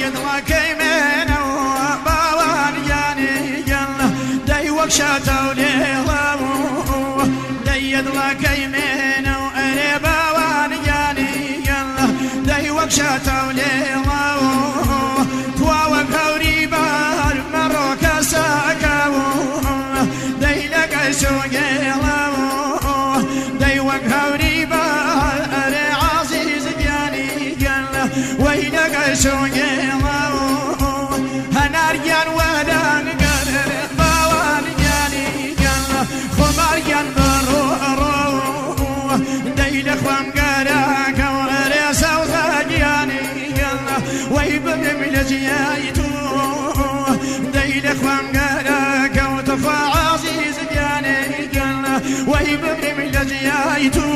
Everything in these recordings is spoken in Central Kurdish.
دڵەکەی منەوە باوان گیانی گەڵە دەی وەک شاتەو لێڵەوە دەیە دڵەکەی منەوە ئەرێ باوان گیانی گەڵە دەی وەک شاتەو لێڵەوە تواوە کەوری بار مەڕۆکە ساکەوە دەی لەگەڵ شۆگێڵەوە دەی وەک هەوری بار ئەرێ عەزیز گیانی گەڵە وەی لەگەڵ شۆگێڵەوە هەنارگیان وەدانگەر باوان گیانی گەڵە خۆمارگیان بەڕۆ دەی لە خوام گەراکەوە ئەرێ سەوزە گیانی گەڵە وەی ببێم لە جیای تۆ دەی لە خوام گەراکەوە تۆفا عەزیز گیانی گەڵە وەی ببێم لە جیای تۆ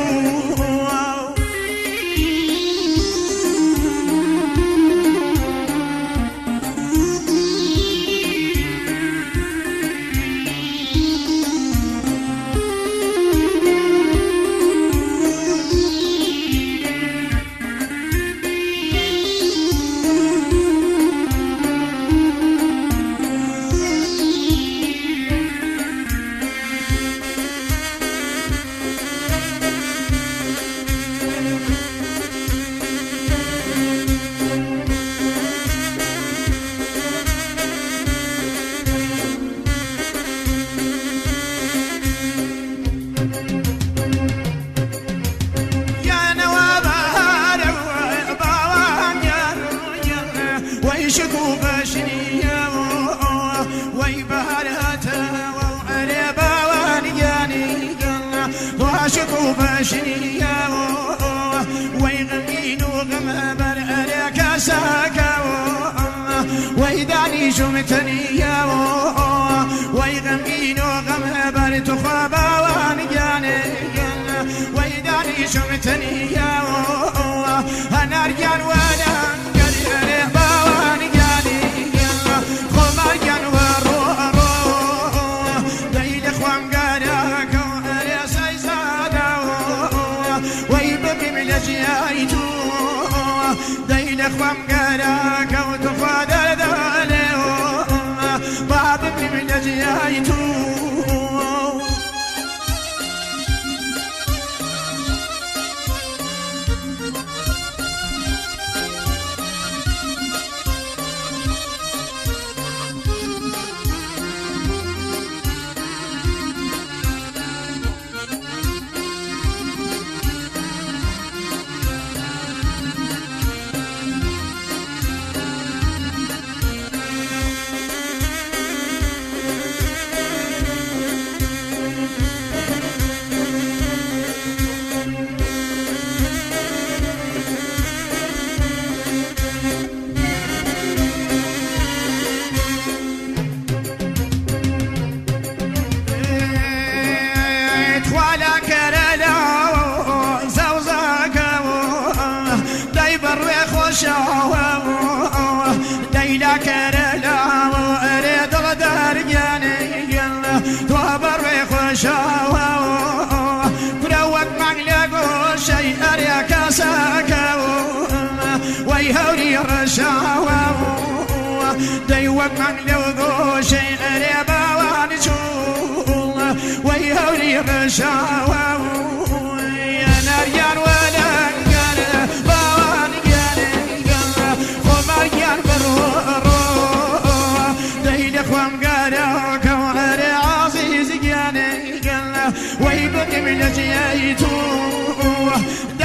ويداني شمتني ويغمين وغم برت خباوان جاني ويداني شمتني أنا رجال وانا قدر باوان جاني خمار جان ورو دايل اخوان قاراك وأنا سيزادا ويبقي من لجيايتو دايل اخوان قاراك وتفادى باب من لجيايتو ديلا كرلا وريد غدار جاني توابر وخشاوة بروك مغلقو شيء أريك ساكو ويهوري رشاوة ديوك مغلقو شيء أريبا وانشو ويهوري رشاوة يا نار ولا ويبقي من جيايتو